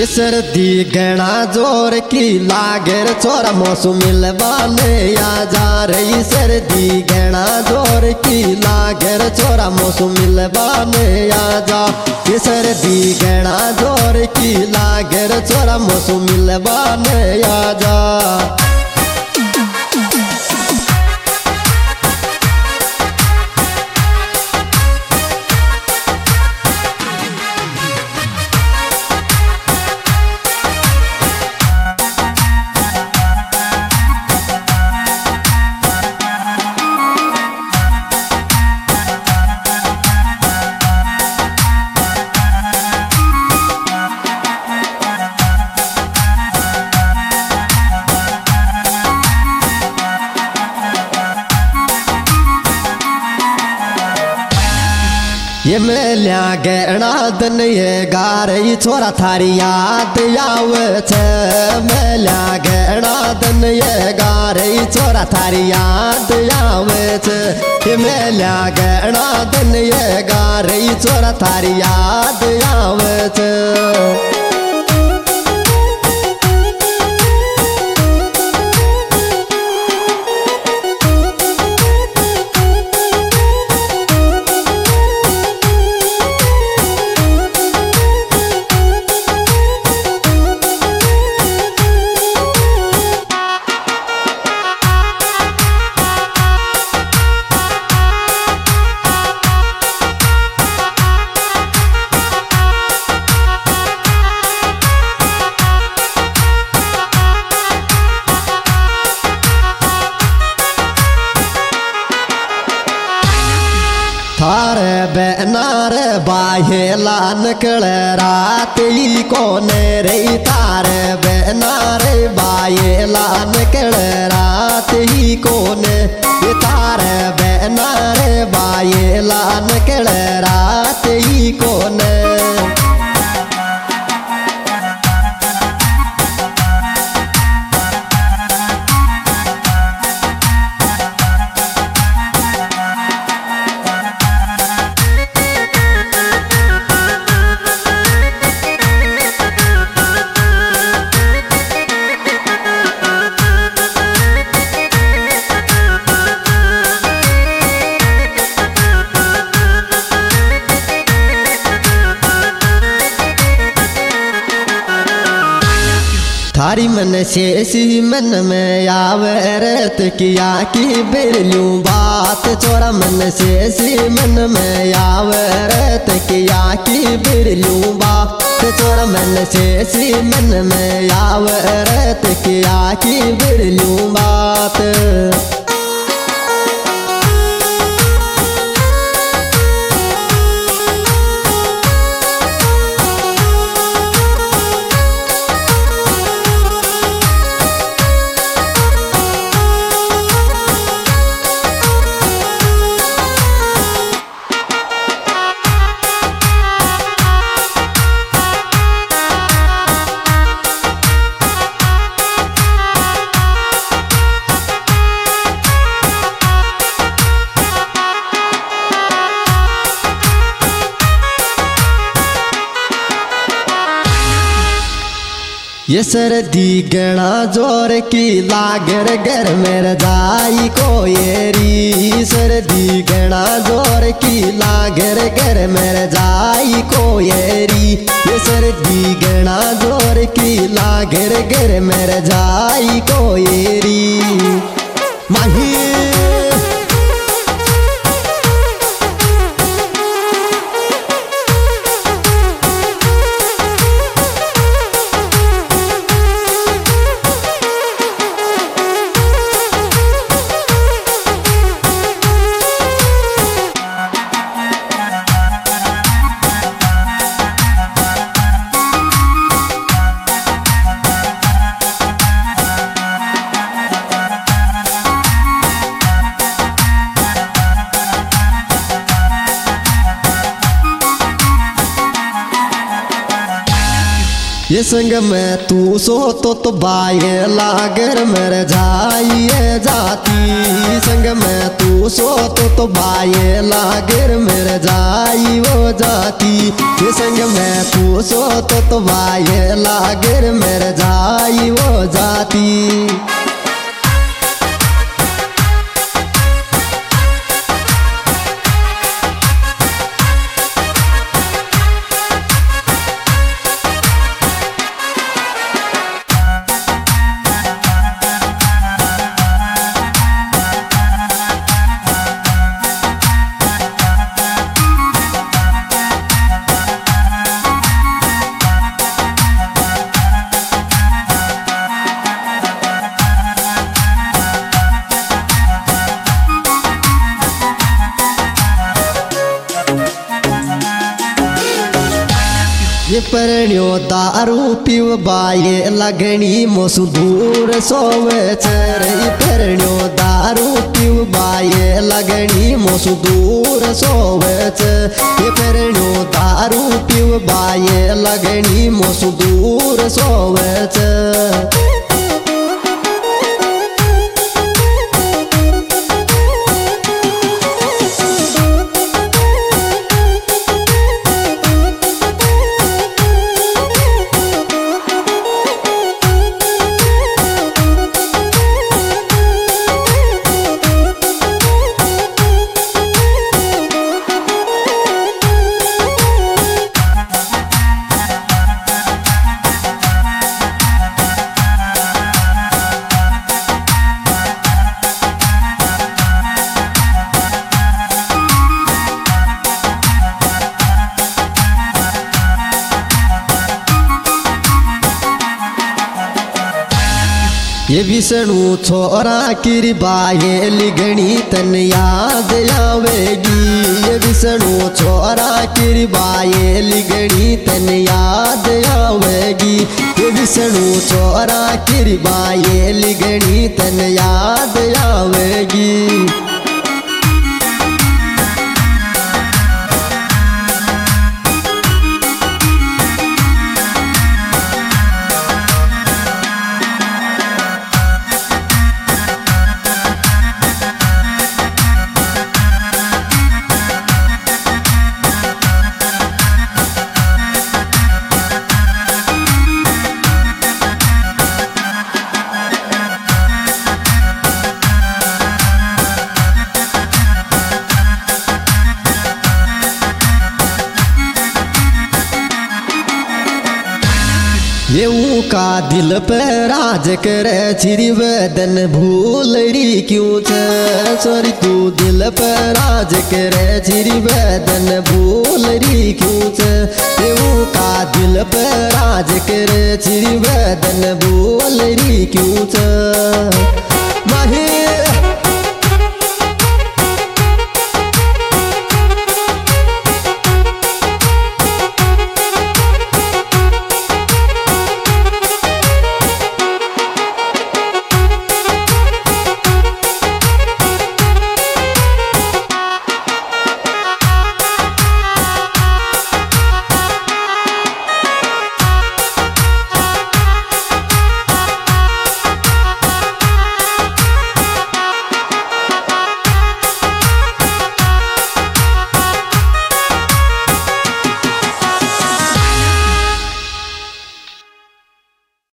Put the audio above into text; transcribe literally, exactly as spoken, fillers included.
ये सर्दी गणा जोर की लागर छोरा मौसम मिलवाने आ जा रही सर्दी गणा जोर की लागर छोरा मौसम मिलवाने आ जा। ये सर्दी गणा जोर की लागर छोरा मौसम मिलवाने आ जा। ये मेल्या गणा दिन ये गारे छोरा थारी याद आवे छे। मेल्या गणा दिन ये गारे छोरा थारी याद आवे छे। ये मेल्या गणा दिन ये गारे छोरा थारी याद आवे छे। थारे बेनार बाहेला निकल रात ही कोने रे। थारे बेनार बाहेला निकल रात ही कोने। थारे बेनार बाहेला निकल रात ही कोने। थारी मन से सी मन में आवे रत किया की बिरलू बात। छोरा मन से सी मन में आवे रत किया की बिरलू बात। छोरा मन से सी मन में आवे रत किया की बिरलू बात। ये सर्दी गणा जोर की लागर घर में रजाई कोयरी। सर्दी गणा जोर की लागर घर में रजाई कोयरी। ये सर्दी गणा जोर की लागर घर में रजाई कोयरी। माही ये संग में तू सो तो तो बाये लागर मर जाइए जाती। संग में तू पूछो तो तो बाये लागर मेरे जाई वो जाती ये संग में पूछो तो तो बाये लागर मेरे जाई वो जाती ये परण्यो दारू पीव बाये लगनी मोसु दूर सोवे चर ये परण्यो दारू पीव बाये लगनी मोसु दूर सोवे चर ये परण्यो दारू पीव बाये लगनी मोसु दूर सोवे चर ये विष्णु छोरा किरी बाये लिगणी तन याद आवेगी ये विष्णु छोरा किरी बाये लिगणी तन याद आवेगी ये विष्णु छोरा किरी बाये लिगणी तन याद आवेगी ये का दिल पर राज करे चिरी वदन भूलरी क्यों छ सॉरी तू दिल पर राज करे चिरी वदन भूलरी क्यों छ ये का दिल पर राज करे चिरी वदन भूलरी क्यों छ